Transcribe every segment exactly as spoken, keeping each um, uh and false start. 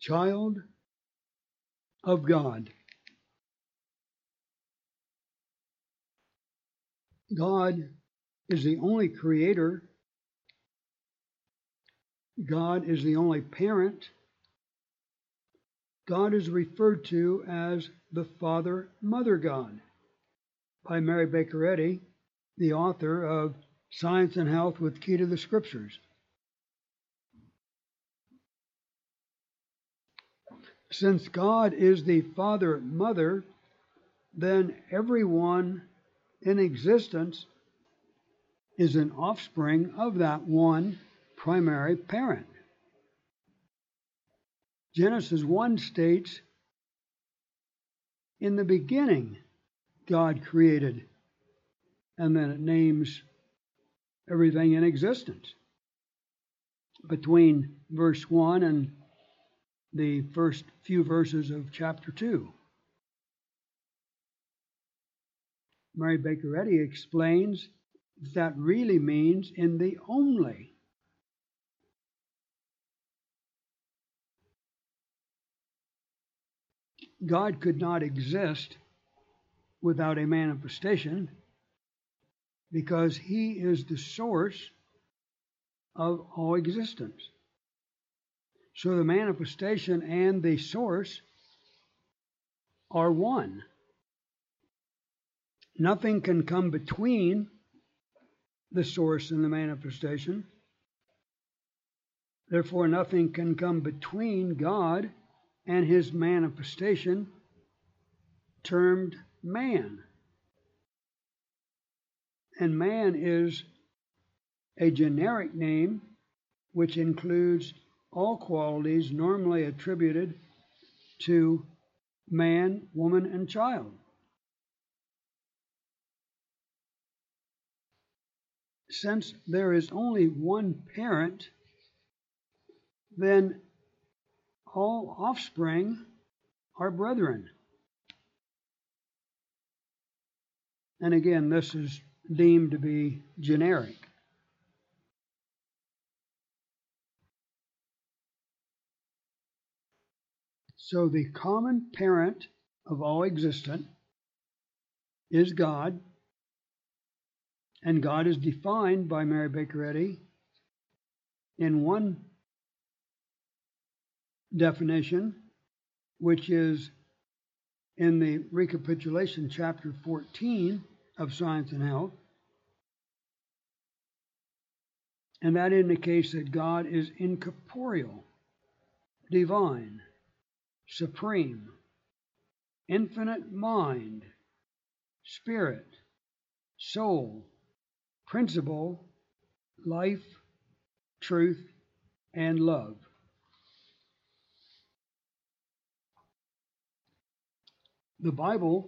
child of God. God is the only creator. God is the only parent. God is referred to as the Father, Mother God by Mary Baker Eddy, the author of Science and Health with Key to the Scriptures. Since God is the Father, Mother, then everyone in existence is an offspring of that one primary parent. Genesis one states, in the beginning, God created, and then it names everything in existence. Between verse one and the first few verses of chapter two. Mary Baker Eddy explains that really means in the only. God could not exist without a manifestation because he is the source of all existence. So the manifestation and the source are one. Nothing can come between the source and the manifestation. Therefore, nothing can come between God and his manifestation, termed man. And man is a generic name which includes all qualities normally attributed to man, woman, and child. Since there is only one parent, then all offspring are brethren. And again, this is deemed to be generic. So the common parent of all existent is God, and God is defined by Mary Baker Eddy in one definition, which is in the recapitulation chapter fourteen of Science and Health, and that indicates that God is incorporeal, divine, supreme, infinite mind, spirit, soul, principle, life, truth, and love. The Bible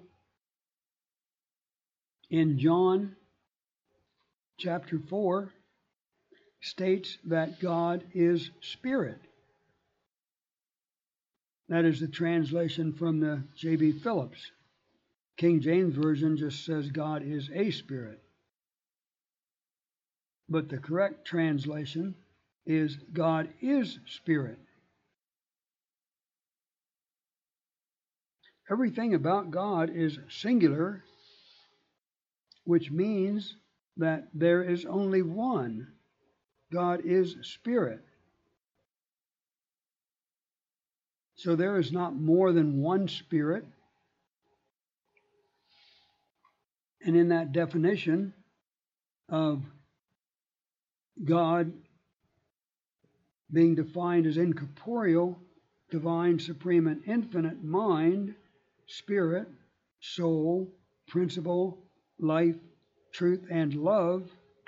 in John chapter four states that God is spirit. That is the translation from the J B Phillips. King James Version just says God is a spirit. But the correct translation is God is spirit. Everything about God is singular, which means that there is only one. God is spirit. So there is not more than one spirit. And in that definition of God being defined as incorporeal, divine, supreme, and infinite mind, spirit, soul, principle, life, truth, and love,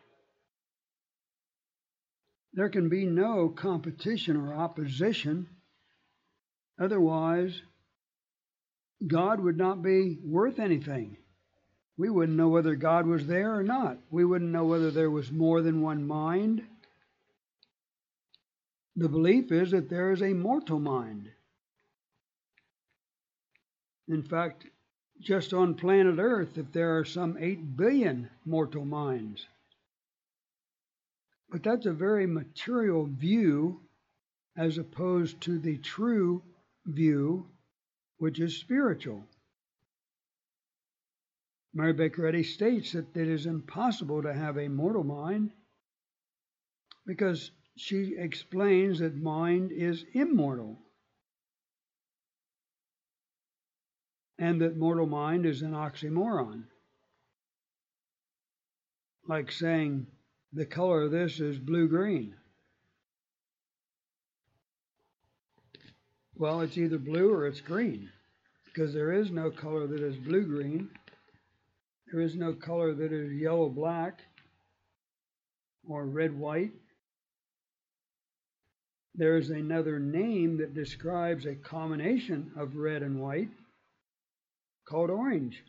there can be no competition or opposition. Otherwise, God would not be worth anything. We wouldn't know whether God was there or not. We wouldn't know whether there was more than one mind. The belief is that there is a mortal mind. In fact, just on planet Earth, that there are some eight billion mortal minds. But that's a very material view as opposed to the true view, which is spiritual. Mary Baker Eddy states that it is impossible to have a mortal mind because she explains that mind is immortal and that mortal mind is an oxymoron. Like saying the color of this is blue-green. Well, it's either blue or it's green, because there is no color that is blue-green. There is no color that is yellow-black or red-white. There is another name that describes a combination of red and white called orange.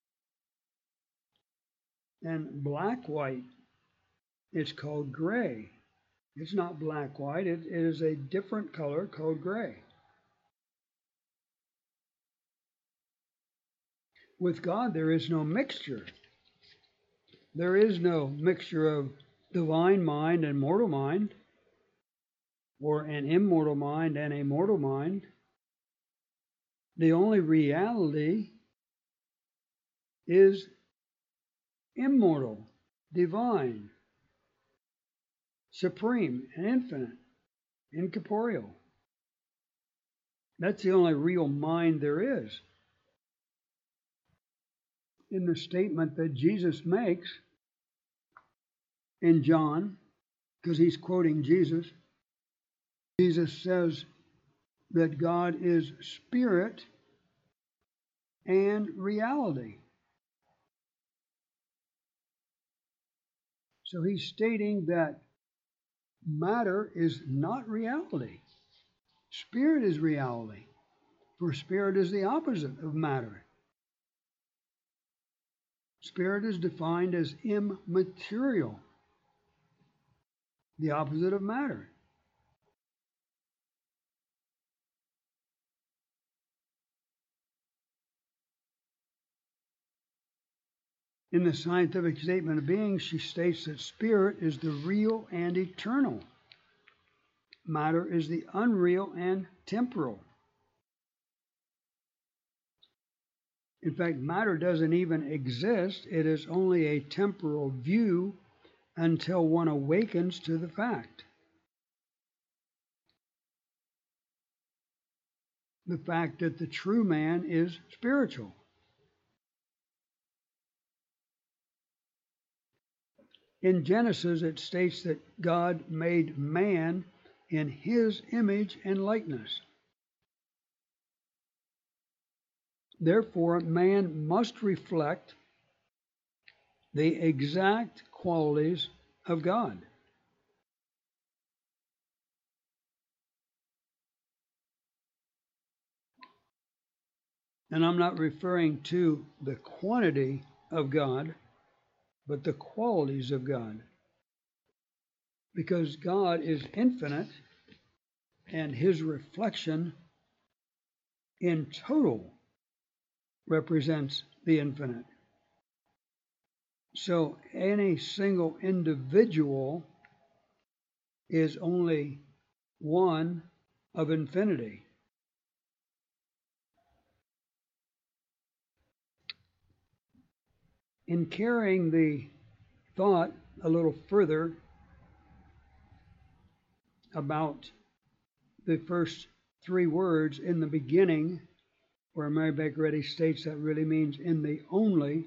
And black-white, it's called gray. It's not black-white, it, it is a different color called gray. With God, there is no mixture. There is no mixture of divine mind and mortal mind, or an immortal mind and a mortal mind. The only reality is immortal, divine, supreme, and infinite, incorporeal. That's the only real mind there is. In the statement that Jesus makes in John, because he's quoting Jesus, Jesus says that God is spirit and reality. So he's stating that matter is not reality. Spirit is reality, for spirit is the opposite of matter. Spirit is defined as immaterial, the opposite of matter. In the scientific statement of being, she states that spirit is the real and eternal. Matter is the unreal and temporal. In fact, matter doesn't even exist. It is only a temporal view until one awakens to the fact. The fact that the true man is spiritual. In Genesis, it states that God made man in his image and likeness. Therefore, man must reflect the exact qualities of God. And I'm not referring to the quantity of God, but the qualities of God. Because God is infinite, and his reflection in total represents the infinite. So any single individual is only one of infinity. In carrying the thought a little further about the first three words in the beginning, where Mary Baker Eddy states that really means in the only,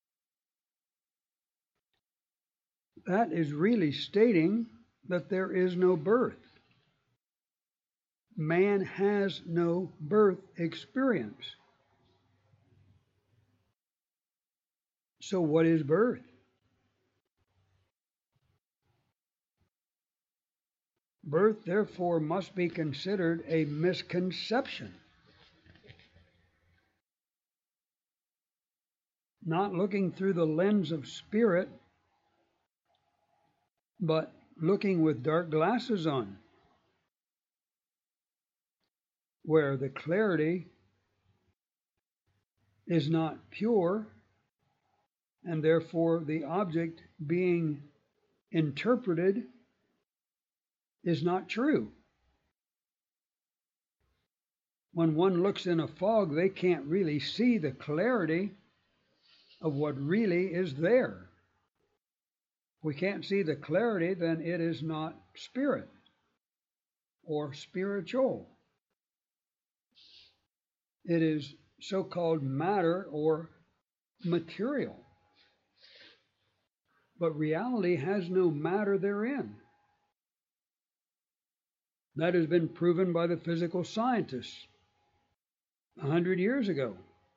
that is really stating that there is no birth. Man has no birth experience. So what is birth? Birth, therefore, must be considered a misconception. Not looking through the lens of spirit, but looking with dark glasses on, where the clarity is not pure, and therefore the object being interpreted is not true. when one looks in a fog, they can't really see the clarity of what really is there. If we can't see the clarity, then it is not spirit or spiritual. It is so-called matter or material. But reality has no matter therein. That has been proven by the physical scientists a hundred years ago,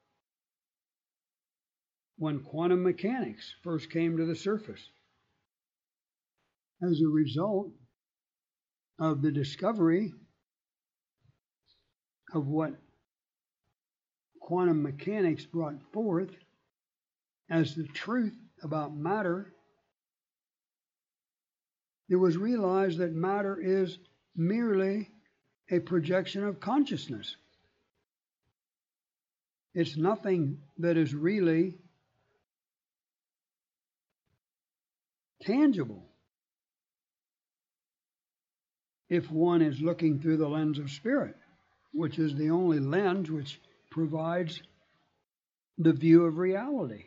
when quantum mechanics first came to the surface. As a result of the discovery of what quantum mechanics brought forth as the truth about matter, it was realized that matter is merely a projection of consciousness. It's nothing that is really tangible if one is looking through the lens of spirit, which is the only lens which provides the view of reality.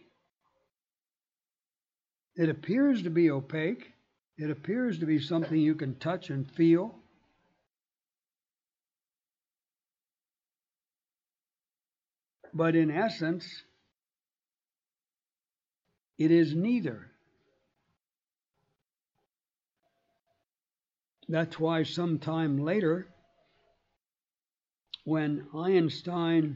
It appears to be opaque. It appears to be something you can touch and feel. But in essence, it is neither. That's why sometime later, when Einstein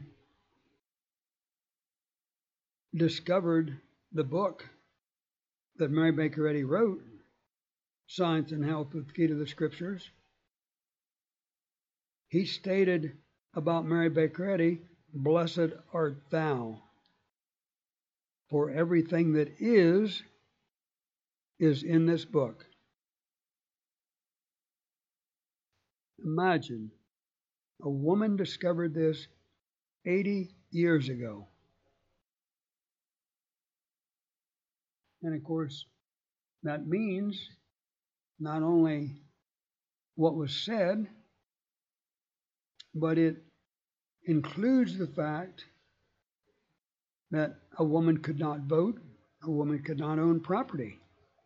discovered the book that Mary Baker Eddy wrote, Science and Health with Key to the Scriptures, he stated about Mary Baker Eddy, "Blessed art thou, for everything that is, is in this book." Imagine, a woman discovered this eighty years ago. And of course, that means not only what was said, but it includes the fact that a woman could not vote, a woman could not own property.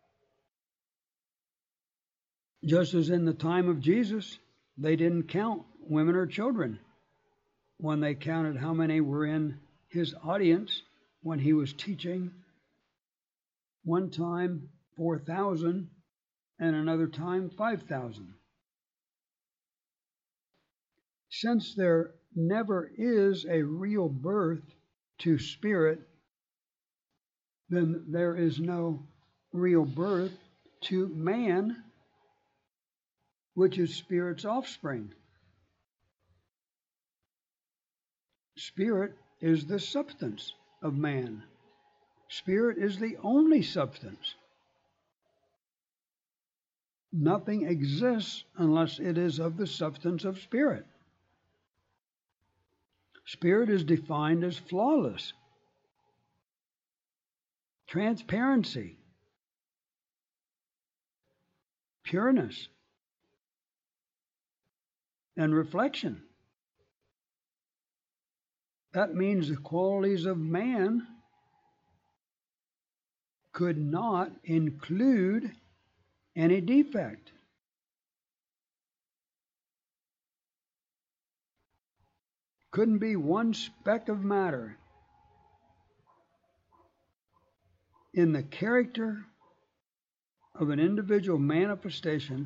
Just as in the time of Jesus, they didn't count women or children when they counted how many were in his audience when he was teaching. One time, four thousand, and another time, five thousand. Since there never is a real birth to spirit, then there is no real birth to man, which is spirit's offspring. Spirit is the substance of man. Spirit is the only substance. Nothing exists unless it is of the substance of spirit. Spirit is defined as flawless, transparency, pureness, and reflection. That means the qualities of man could not include any defect. Couldn't be one speck of matter in the character of an individual manifestation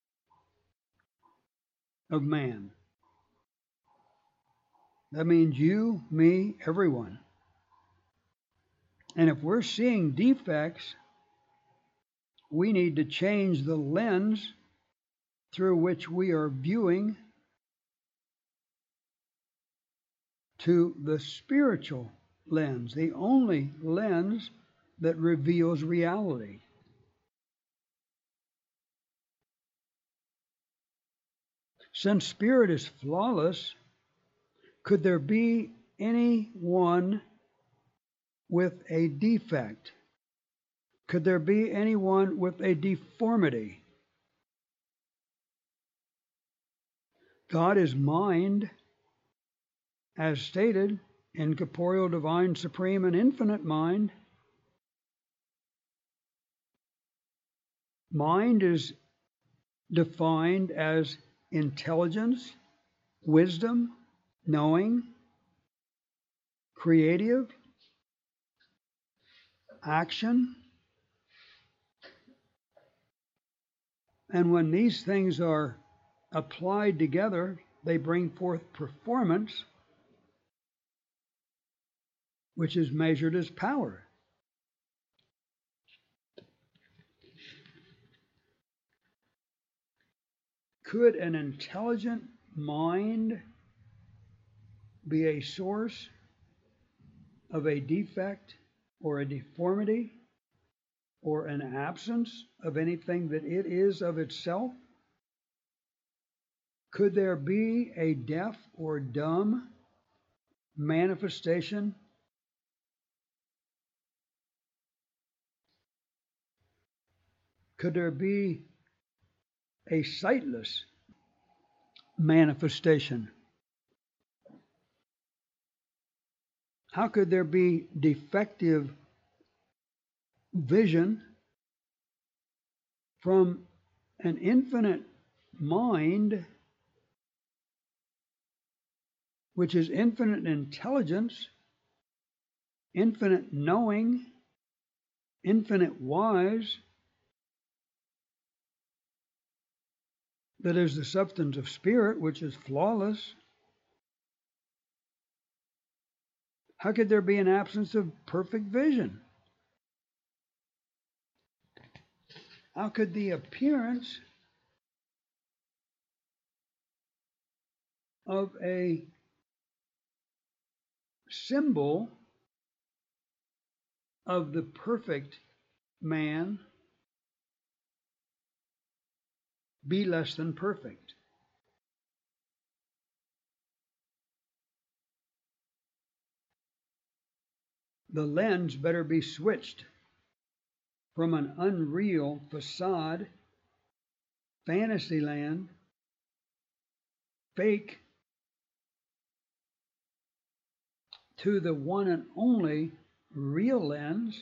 of man. That means you, me, everyone. And if we're seeing defects, we need to change the lens through which we are viewing to the spiritual lens, the only lens that reveals reality. Since spirit is flawless, could there be anyone with a defect? Could there be anyone with a deformity? God is mind, as stated, incorporeal, divine, supreme, and infinite mind. Mind is defined as intelligence, wisdom, knowing, creative, action. And when these things are applied together, they bring forth performance, which is measured as power. Could an intelligent mind be a source of a defect or a deformity or an absence of anything that it is of itself? Could there be a deaf or dumb manifestation Could there be a sightless manifestation? How could there be defective vision from an infinite mind, which is infinite intelligence, infinite knowing, infinite wise, that is the substance of spirit, which is flawless? How could there be an absence of perfect vision? How could the appearance of a symbol of the perfect man be less than perfect? The lens better be switched from an unreal facade, fantasy land, fake, to the one and only real lens,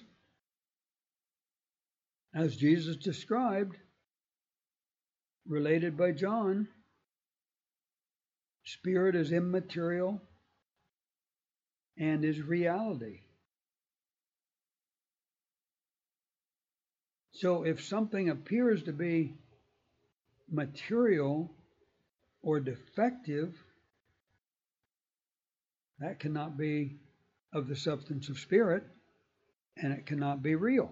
as Jesus described, related by John. Spirit is immaterial and is reality. So if something appears to be material or defective, that cannot be of the substance of spirit, and it cannot be real.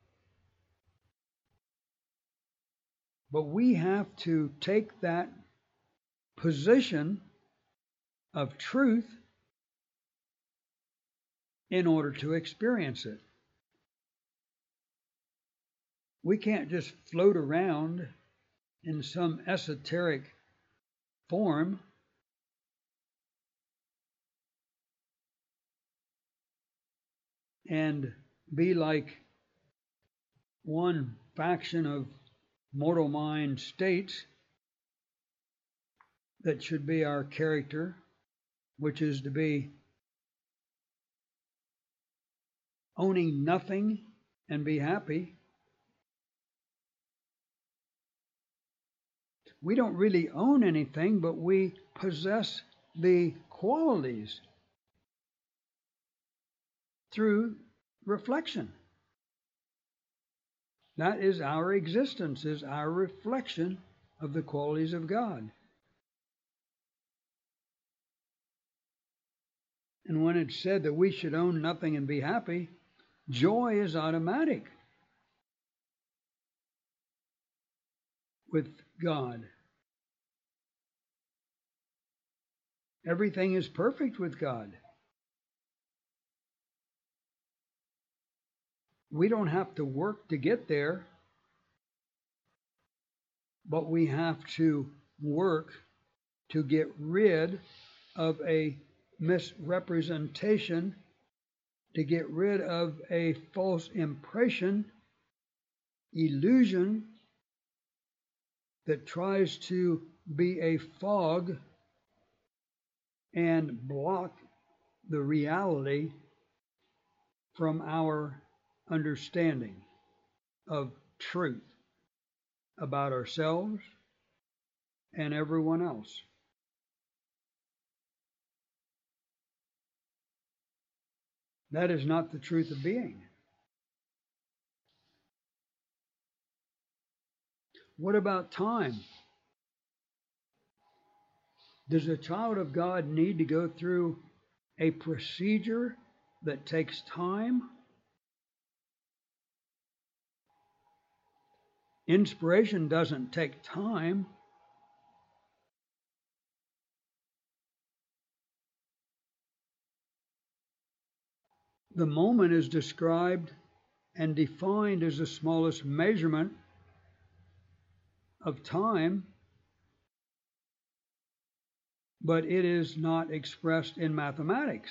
But we have to take that position of truth in order to experience it. We can't just float around in some esoteric form and be like one faction of mortal mind states that should be our character, which is to be owning nothing and be happy. We don't really own anything, but we possess the qualities through reflection. That is our existence, is our reflection of the qualities of God. And when it's said that we should own nothing and be happy, joy is automatic with God. Everything is perfect with God. We don't have to work to get there, but we have to work to get rid of a misrepresentation, to get rid of a false impression, illusion that tries to be a fog and block the reality from our understanding of truth about ourselves and everyone else. That is not the truth of being. What about time? Does a child of God need to go through a procedure that takes time? Inspiration doesn't take time. The moment is described and defined as the smallest measurement of time, but it is not expressed in mathematics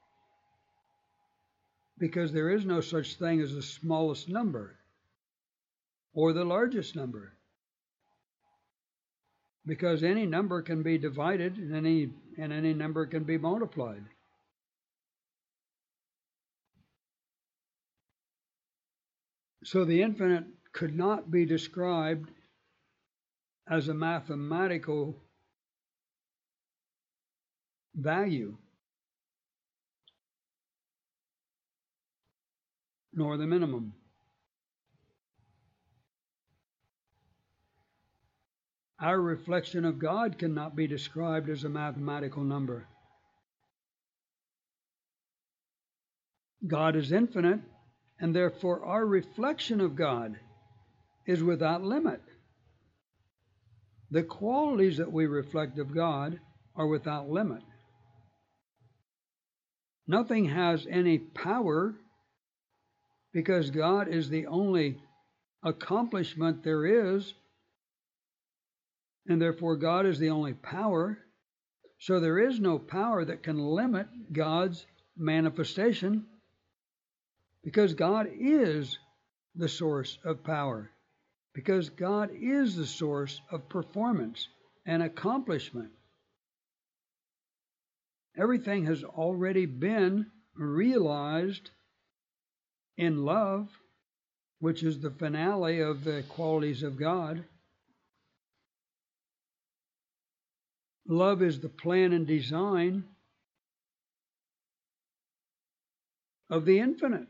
because there is no such thing as the smallest number or the largest number, because any number can be divided and any, and any number can be multiplied. So the infinite could not be described as a mathematical value, nor the minimum. Our reflection of God cannot be described as a mathematical number. God is infinite, and therefore our reflection of God is without limit. The qualities that we reflect of God are without limit. Nothing has any power because God is the only accomplishment there is, and therefore God is the only power. So there is no power that can limit God's manifestation because God is the source of power, because God is the source of performance and accomplishment. Everything has already been realized in love, which is the finale of the qualities of God. Love is the plan and design of the infinite.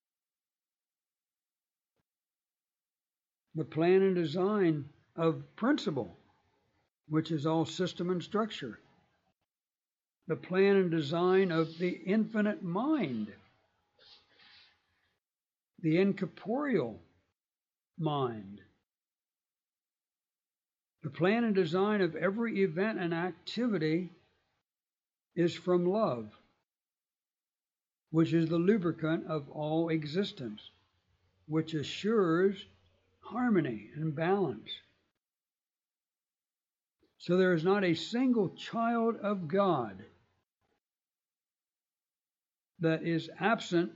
The plan and design of principle, which is all system and structure. The plan and design of the infinite mind, the incorporeal mind. The plan and design of every event and activity is from love, which is the lubricant of all existence, which assures harmony and balance. So there is not a single child of God that is absent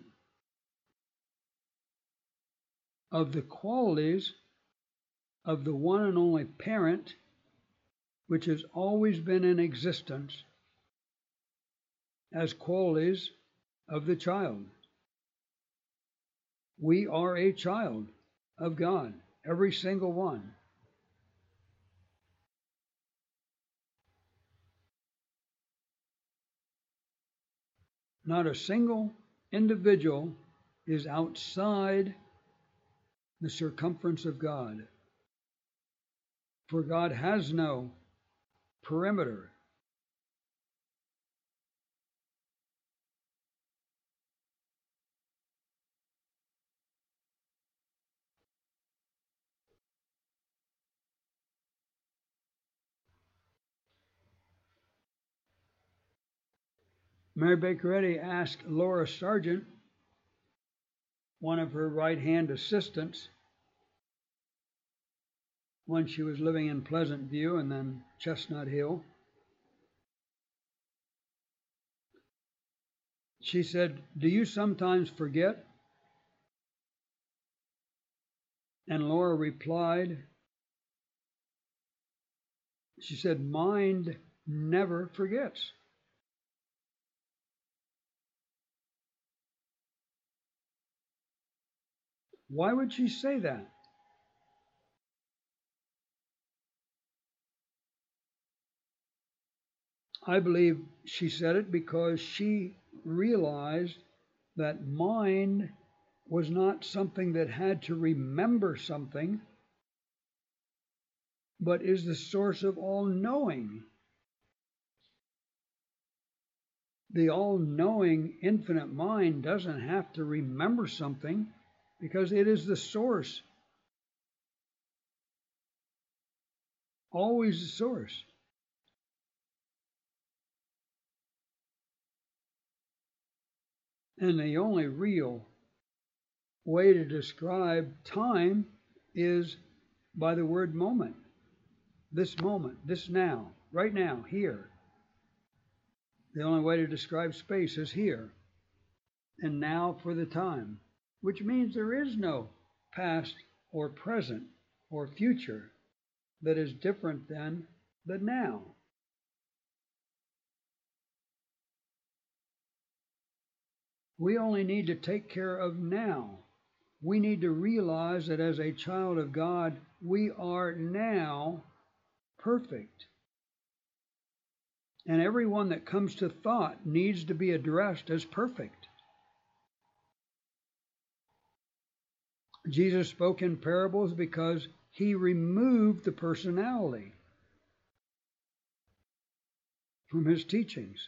of the qualities of the one and only parent, which has always been in existence as qualities of the child. We are a child of God, every single one. Not a single individual is outside the circumference of God, for God has no perimeter. Mary Baker Eddy asked Laura Sargent, one of her right-hand assistants, when she was living in Pleasant View and then Chestnut Hill. She said, "Do you sometimes forget?" And Laura replied, she said, "Mind never forgets." Why would she say that? I believe she said it because she realized that mind was not something that had to remember something, but is the source of all knowing. The all-knowing infinite mind doesn't have to remember something because it is the source. Always the source. And the only real way to describe time is by the word moment. This moment, this now, right now, here. The only way to describe space is here and now for the time, which means there is no past or present or future that is different than the now. We only need to take care of now. We need to realize that as a child of God, we are now perfect. And everyone that comes to thought needs to be addressed as perfect. Jesus spoke in parables because he removed the personality from his teachings.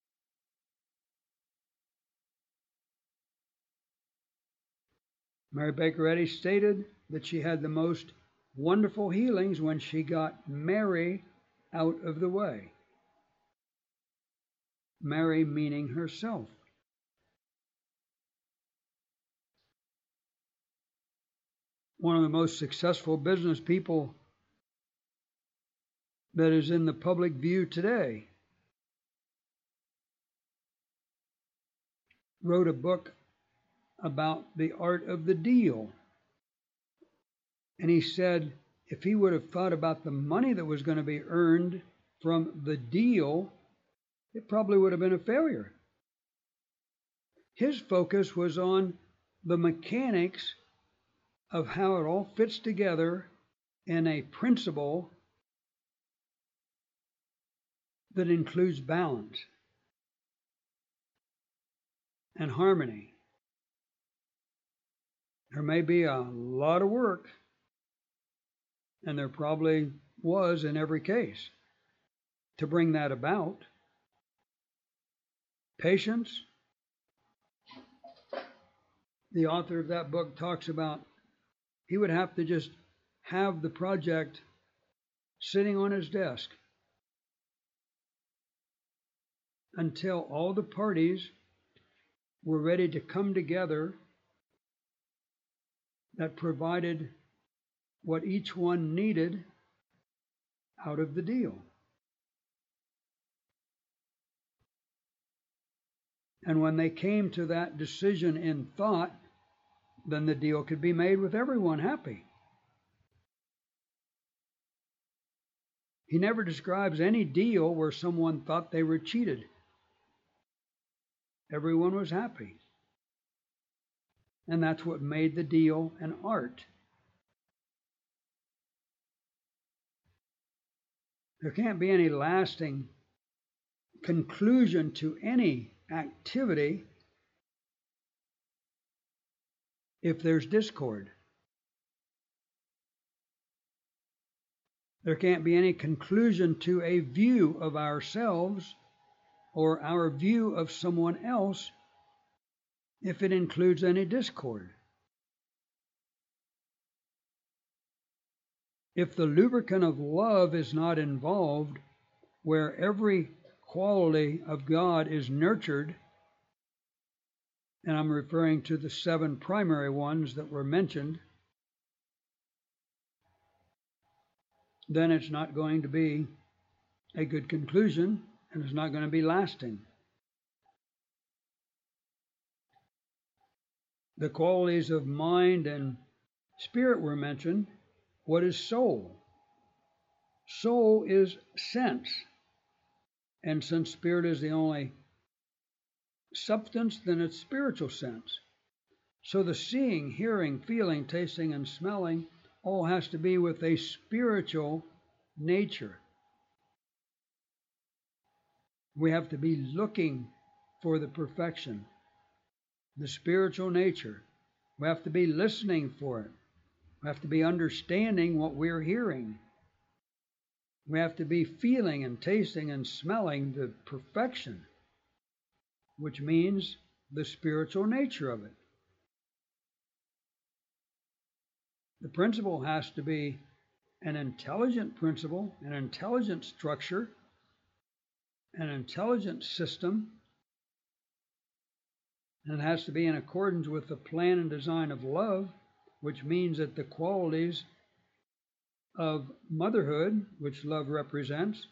Mary Baker Eddy stated that she had the most wonderful healings when she got Mary out of the way. Mary meaning herself. One of the most successful business people that is in the public view today wrote a book about the art of the deal. And he said if he would have thought about the money that was going to be earned from the deal, it probably would have been a failure. His focus was on the mechanics of how it all fits together in a principle that includes balance and harmony. There may be a lot of work, and there probably was in every case, to bring that about. Patience. The author of that book talks about he would have to just have the project sitting on his desk until all the parties were ready to come together that provided what each one needed out of the deal. And when they came to that decision in thought, then the deal could be made with everyone happy. He never describes any deal where someone thought they were cheated. Everyone was happy. And that's what made the deal an art. There can't be any lasting conclusion to any activity if there's discord. There can't be any conclusion to a view of ourselves or our view of someone else if it includes any discord. If the lubricant of love is not involved, where every quality of God is nurtured, and I'm referring to the seven primary ones that were mentioned, then it's not going to be a good conclusion, and it's not going to be lasting. The qualities of mind and spirit were mentioned. What is soul? Soul is sense. And since spirit is the only substance, then it's spiritual sense. So the seeing, hearing, feeling, tasting, and smelling all has to be with a spiritual nature. We have to be looking for the perfection, the spiritual nature. We have to be listening for it. We have to be understanding what we're hearing. We have to be feeling and tasting and smelling the perfection, which means the spiritual nature of it. The principle has to be an intelligent principle, an intelligent structure, an intelligent system, and it has to be in accordance with the plan and design of love, which means that the qualities of motherhood, which love represents,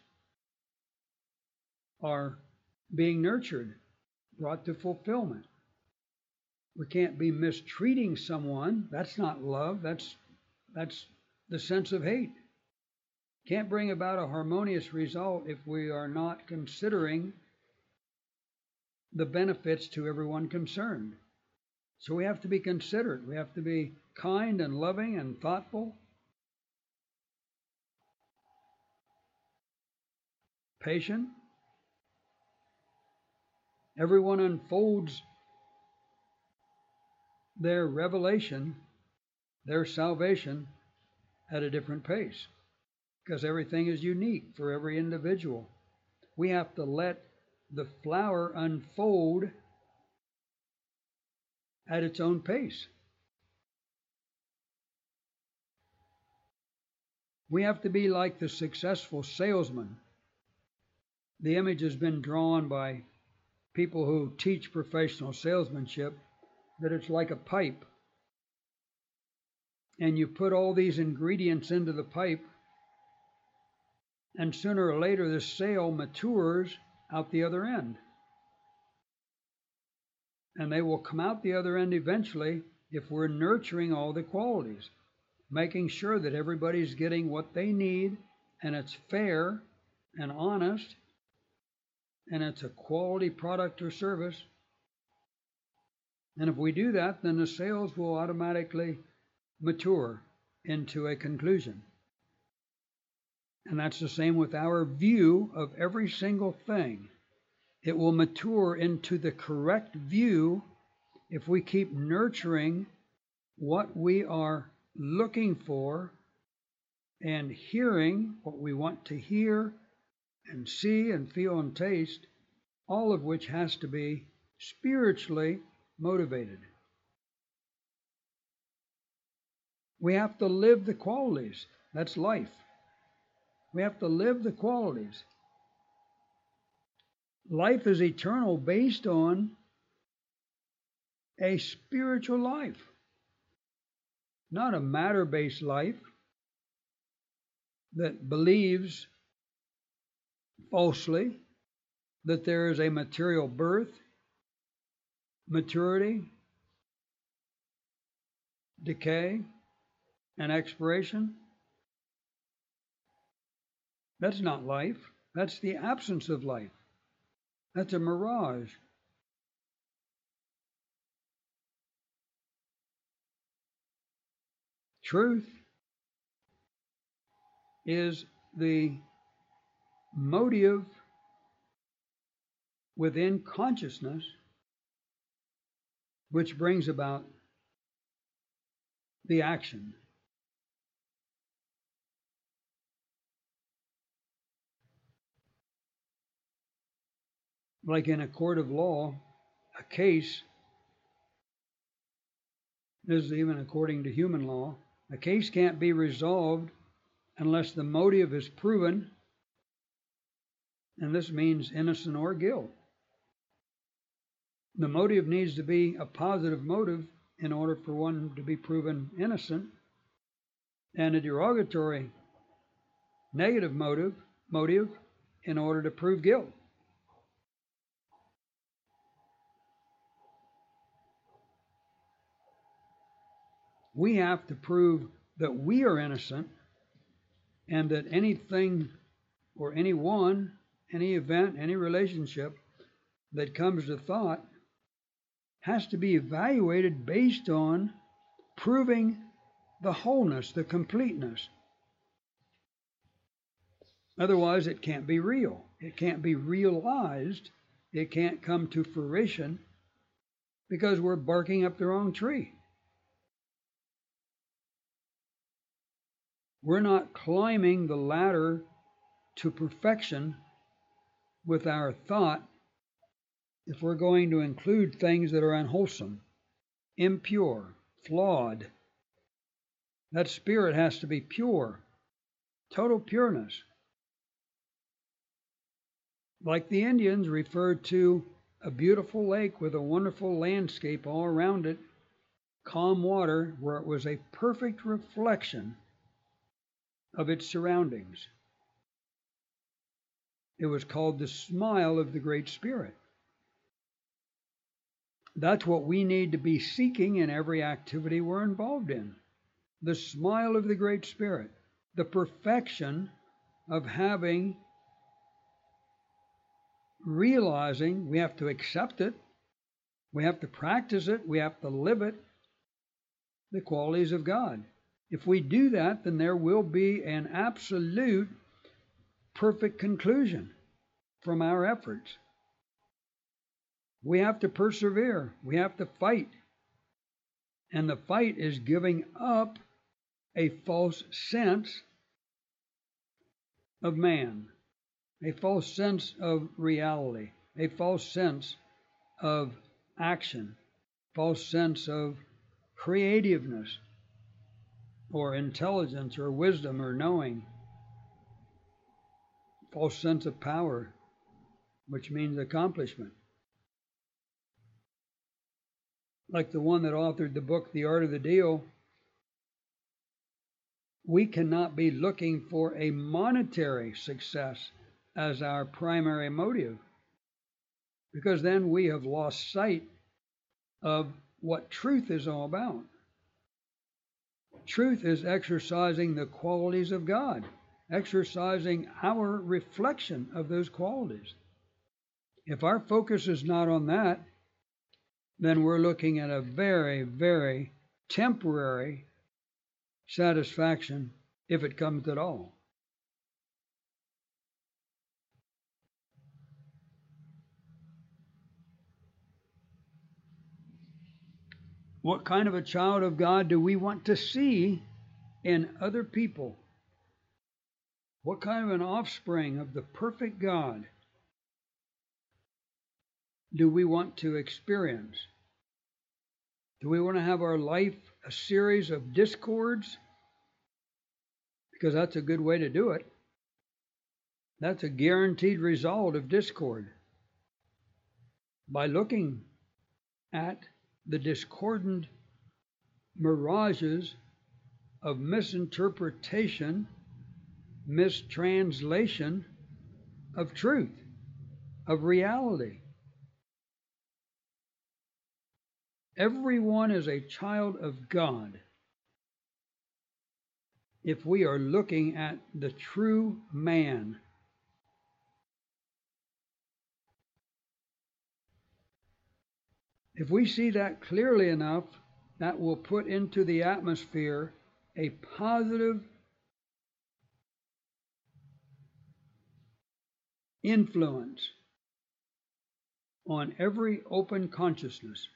are being nurtured, brought to fulfillment. We can't be mistreating someone. That's not love. That's that's the sense of hate. Can't bring about a harmonious result if we are not considering the benefits to everyone concerned. So we have to be considerate. We have to be kind and loving and thoughtful, patient. Everyone unfolds their revelation, their salvation, at a different pace, because everything is unique for every individual. We have to let the flower unfold at its own pace. We have to be like the successful salesman. The image has been drawn by people who teach professional salesmanship that it's like a pipe. And you put all these ingredients into the pipe, and sooner or later the sale matures out the other end. And they will come out the other end eventually if we're nurturing all the qualities, making sure that everybody's getting what they need, and it's fair and honest, and it's a quality product or service. And if we do that, then the sales will automatically mature into a conclusion. And that's the same with our view of every single thing. It will mature into the correct view if we keep nurturing what we are looking for and hearing what we want to hear and see and feel and taste, all of which has to be spiritually motivated. We have to live the qualities. That's life. We have to live the qualities. Life is eternal based on a spiritual life, not a matter-based life that believes falsely that there is a material birth, maturity, decay, and expiration. That's not life. That's the absence of life. That's a mirage. Truth is the motive within consciousness which brings about the action. Like in a court of law, a case, this is even according to human law, a case can't be resolved unless the motive is proven, and this means innocent or guilt. The motive needs to be a positive motive in order for one to be proven innocent, and a derogatory negative motive, motive in order to prove guilt. We have to prove that we are innocent and that anything or anyone, any event, any relationship that comes to thought has to be evaluated based on proving the wholeness, the completeness. Otherwise, it can't be real. It can't be realized. It can't come to fruition because we're barking up the wrong tree. We're not climbing the ladder to perfection with our thought if we're going to include things that are unwholesome, impure, flawed. That spirit has to be pure, total pureness. Like the Indians referred to a beautiful lake with a wonderful landscape all around it, calm water, where it was a perfect reflection of its surroundings. It was called the smile of the Great Spirit. That's what we need to be seeking in every activity we're involved in. The smile of the Great Spirit, the perfection of having, realizing we have to accept it, we have to practice it, we have to live it, the qualities of God. If we do that, then there will be an absolute perfect conclusion from our efforts. We have to persevere. We have to fight. And the fight is giving up a false sense of man, a false sense of reality, a false sense of action, false sense of creativeness or intelligence or wisdom or knowing, false sense of power, which means accomplishment. Like the one that authored the book, The Art of the Deal, we cannot be looking for a monetary success as our primary motive, because then we have lost sight of what truth is all about. Truth is exercising the qualities of God, exercising our reflection of those qualities. If our focus is not on that, then we're looking at a very, very temporary satisfaction, if it comes at all. What kind of a child of God do we want to see in other people? What kind of an offspring of the perfect God do we want to experience? Do we want to have our life a series of discords? Because that's a good way to do it. That's a guaranteed result of discord. By looking at the discordant mirages of misinterpretation, mistranslation of truth, of reality. Everyone is a child of God if we are looking at the true man. If we see that clearly enough, that will put into the atmosphere a positive influence on every open consciousness.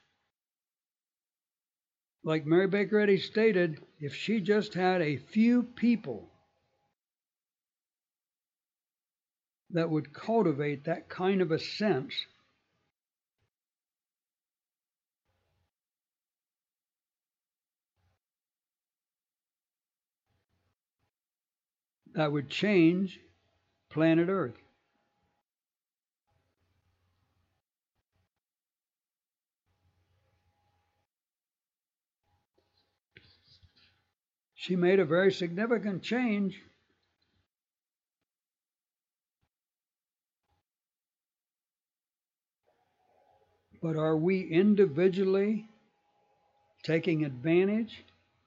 Like Mary Baker Eddy stated, if she just had a few people that would cultivate that kind of a sense, that would change planet Earth. She made a very significant change. But are we individually taking advantage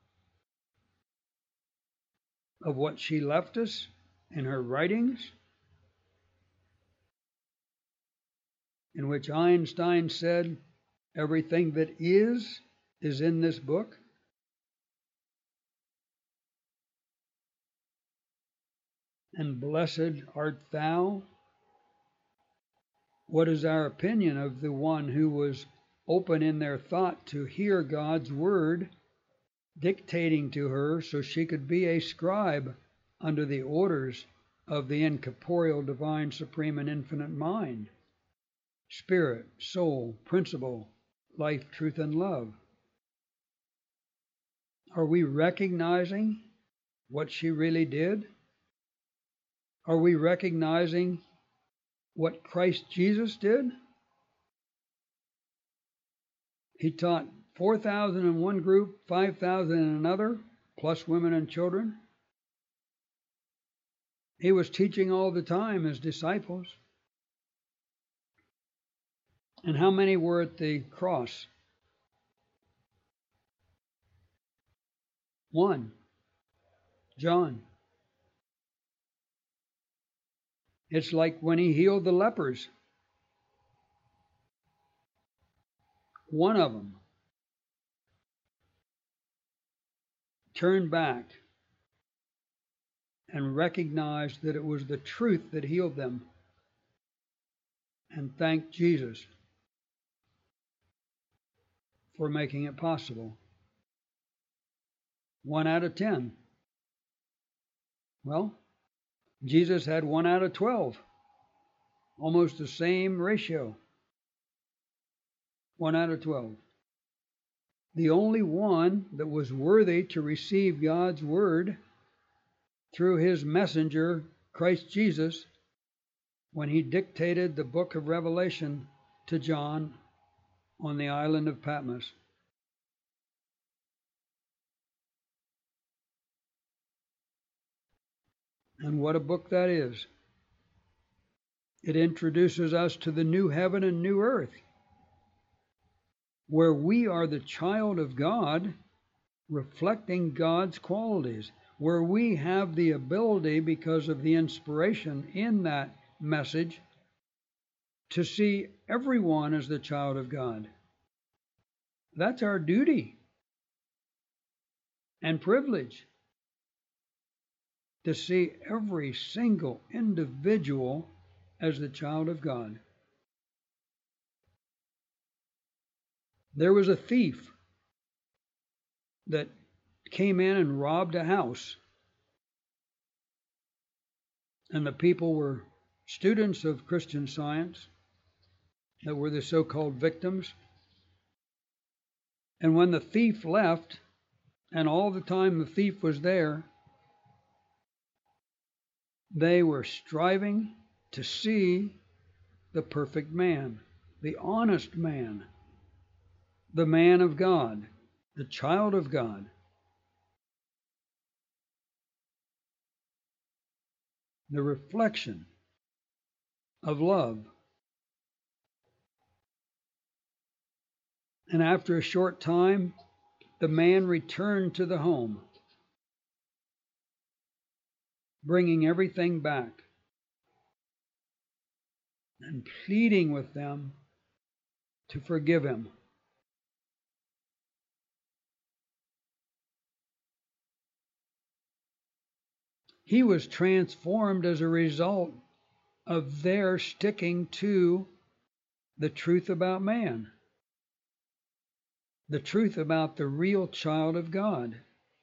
of what she left us in her writings, in which Einstein said Everything that is, is in this book. And blessed art thou. What is our opinion of the one who was open in their thought to hear God's word dictating to her so she could be a scribe under the orders of the incorporeal, divine, supreme, and infinite mind? Spirit, soul, principle, life, truth, and love. Are we recognizing what she really did? Are we recognizing what Christ Jesus did? He taught four thousand in one group, five thousand in another, plus women and children. He was teaching all the time as disciples. And how many were at the cross? One. John. It's like when he healed the lepers. One of them turned back and recognized that it was the truth that healed them and thanked Jesus for making it possible. One out of ten. Well, Jesus had one out of twelve. Almost the same ratio. One out of twelve. The only one that was worthy to receive God's word through his messenger, Christ Jesus, when he dictated the book of Revelation to John on the island of Patmos. And what a book that is. It introduces us to the new heaven and new earth, where we are the child of God, reflecting God's qualities, where we have the ability, because of the inspiration in that message, to see everyone as the child of God. That's our duty and privilege, to see every single individual as the child of God. There was a thief that came in and robbed a house, and the people were students of Christian Science that were the so-called victims. And when the thief left, and all the time the thief was there, they were striving to see the perfect man, the honest man, the man of God, the child of God. The reflection of love. And after a short time, the man returned to the home, bringing everything back and pleading with them to forgive him. He was transformed as a result of their sticking to the truth about man, the truth about the real child of God.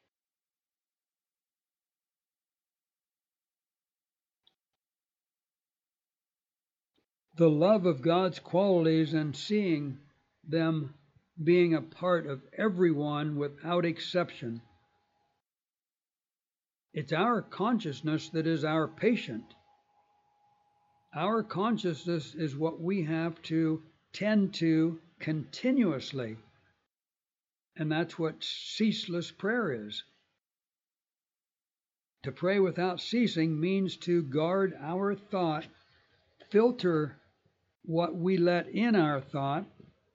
The love of God's qualities and seeing them being a part of everyone without exception. It's our consciousness that is our patient. Our consciousness is what we have to tend to continuously. And that's what ceaseless prayer is. To pray without ceasing means to guard our thought, filter what we let in our thought,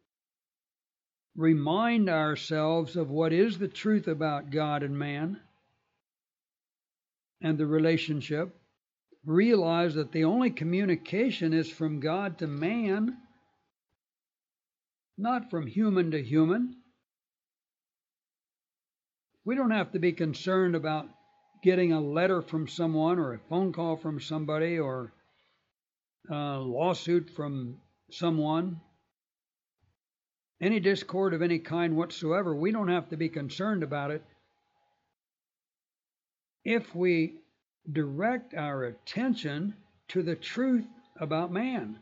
remind ourselves of what is the truth about God and man and the relationship, realize that the only communication is from God to man, not from human to human. We don't have to be concerned about getting a letter from someone or a phone call from somebody or a lawsuit from someone. Any discord of any kind whatsoever, we don't have to be concerned about it if we direct our attention to the truth about man.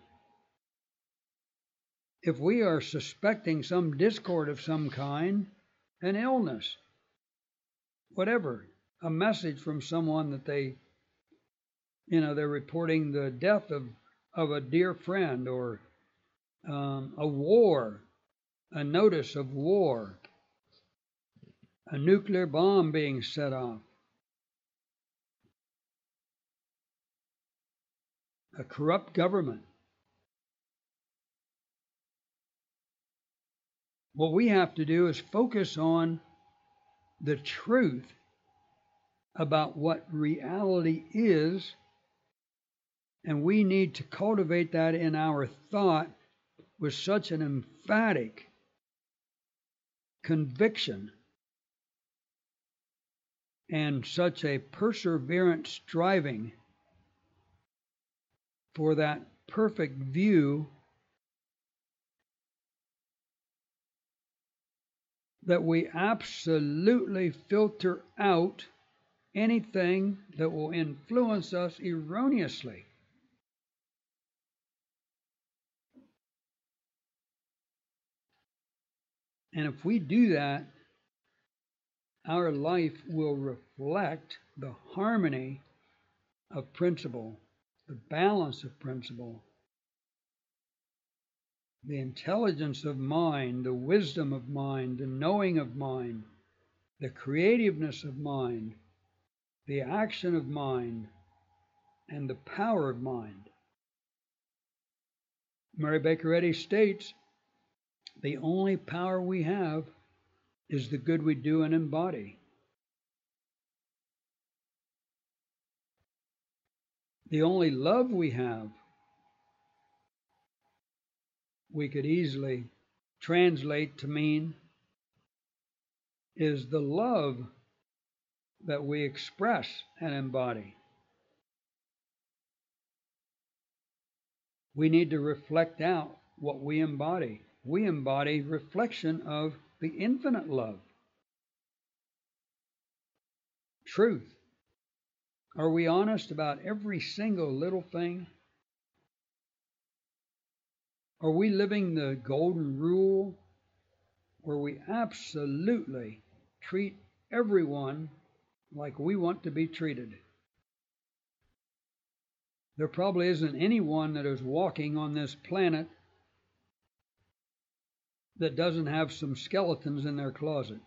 If we are suspecting some discord of some kind, an illness, whatever, a message from someone that they, you know, they're reporting the death of, of a dear friend, or um, a war, a notice of war, a nuclear bomb being set off, a corrupt government. What we have to do is focus on the truth about what reality is, and we need to cultivate that in our thought with such an emphatic conviction and such a perseverant striving for that perfect view that we absolutely filter out anything that will influence us erroneously. And if we do that, our life will reflect the harmony of principle, the balance of principle, the intelligence of mind, the wisdom of mind, the knowing of mind, the creativeness of mind, the action of mind, and the power of mind. Mary Baker Eddy states, the only power we have is the good we do and embody. The only love we have, we could easily translate to mean, is the love that we express and embody. We need to reflect out what we embody. We embody reflection of the infinite love. Truth. Are we honest about every single little thing? Are we living the golden rule where we absolutely treat everyone like we want to be treated? There probably isn't anyone that is walking on this planet that doesn't have some skeletons in their closet.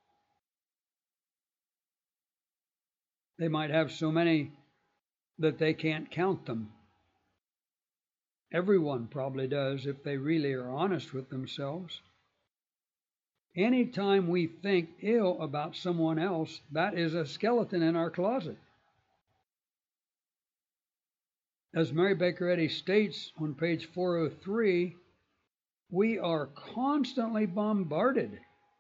They might have so many that they can't count them. Everyone probably does if they really are honest with themselves. Anytime we think ill about someone else, that is a skeleton in our closet. As Mary Baker Eddy states on page four oh three, we are constantly bombarded.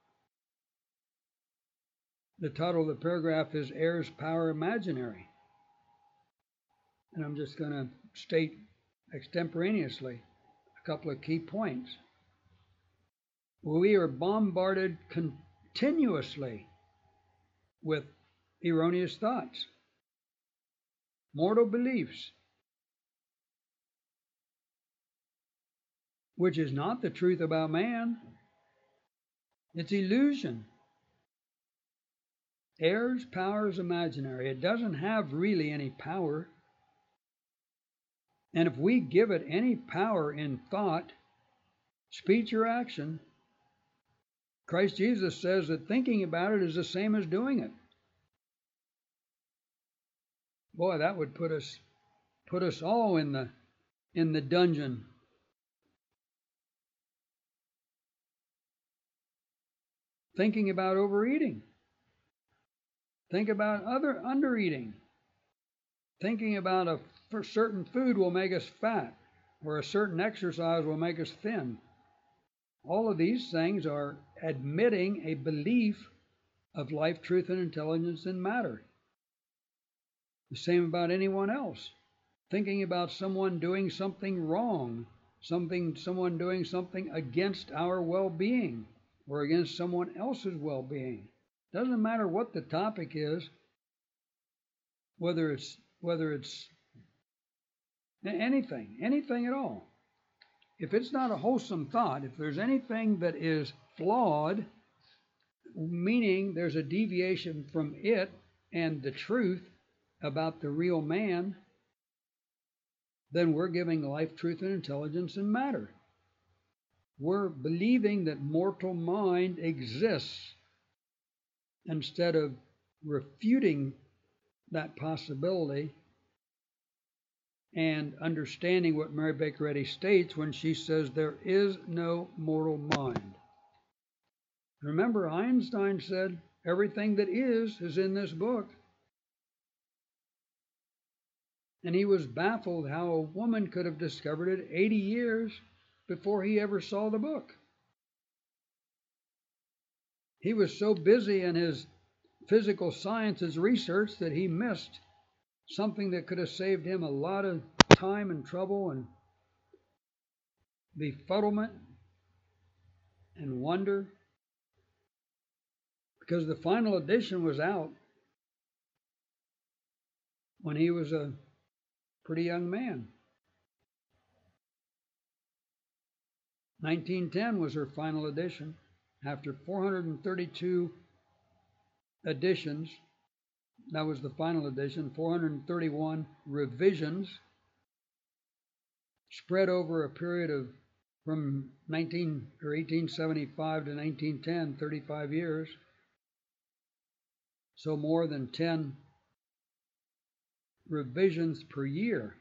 The title of the paragraph is Air's Power Imaginary. And I'm just going to state extemporaneously a couple of key points. We are bombarded continuously with erroneous thoughts, mortal beliefs, which is not the truth about man. It's illusion. Air's power is imaginary. It doesn't have really any power. And if we give it any power in thought, speech, or action, Christ Jesus says that thinking about it is the same as doing it. Boy, that would put us put us all in the in the dungeon. Thinking about overeating. Think about other undereating. Thinking about a certain food will make us fat, or a certain exercise will make us thin. All of these things are admitting a belief of life, truth, and intelligence in matter. The same about anyone else. Thinking about someone doing something wrong, something, someone doing something against our well-being or against someone else's well-being. Doesn't matter what the topic is, whether it's whether it's anything, anything at all. If it's not a wholesome thought, if there's anything that is flawed, meaning there's a deviation from it and the truth about the real man, then we're giving life, truth, and intelligence in matter. We're believing that mortal mind exists instead of refuting that possibility and understanding what Mary Baker Eddy states when she says there is no mortal mind. Remember, Einstein said everything that is is in this book. And he was baffled how a woman could have discovered it eighty years before he ever saw the book. He was so busy in his physical sciences research that he missed something that could have saved him a lot of time and trouble and befuddlement and wonder, because the final edition was out when he was a pretty young man. nineteen ten was her final edition. After four hundred thirty-two editions, that was the final edition, four hundred thirty-one revisions, spread over a period of from nineteen or eighteen seventy-five to nineteen ten, thirty-five years. So more than ten revisions per year.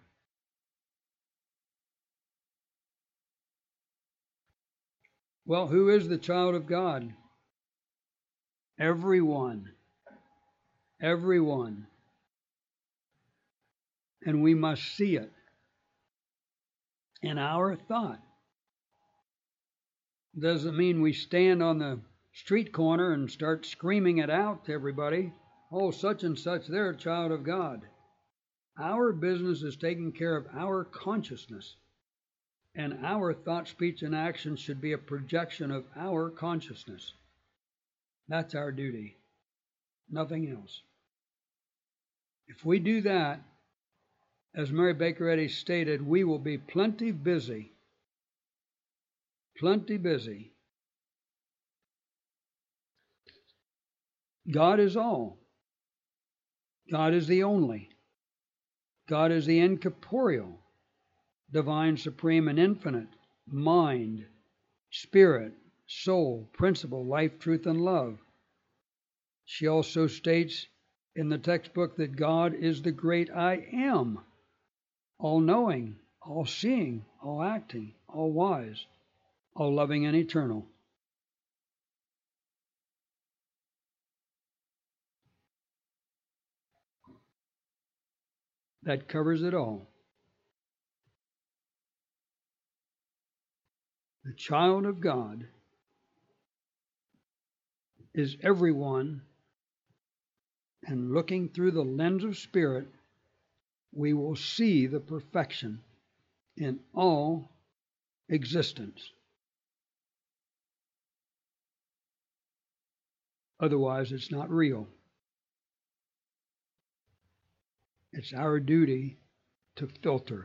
Well, who is the child of God? Everyone. Everyone. And we must see it in our thought. Doesn't mean we stand on the street corner and start screaming it out to everybody. Oh, such and such, they're a child of God. Our business is taking care of our consciousness. And our thought, speech, and action should be a projection of our consciousness. That's our duty. Nothing else. If we do that, as Mary Baker Eddy stated, we will be plenty busy. Plenty busy. God is all. God is the only. God is the incorporeal, divine, supreme, and infinite, mind, spirit, soul, principle, life, truth, and love. She also states in the textbook that God is the great I am, all-knowing, all-seeing, all-acting, all-wise, all-loving, and eternal. That covers it all. The child of God is everyone, and looking through the lens of spirit, we will see the perfection in all existence. Otherwise, it's not real. It's our duty to filter.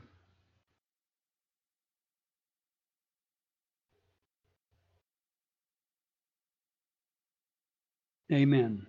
Amen.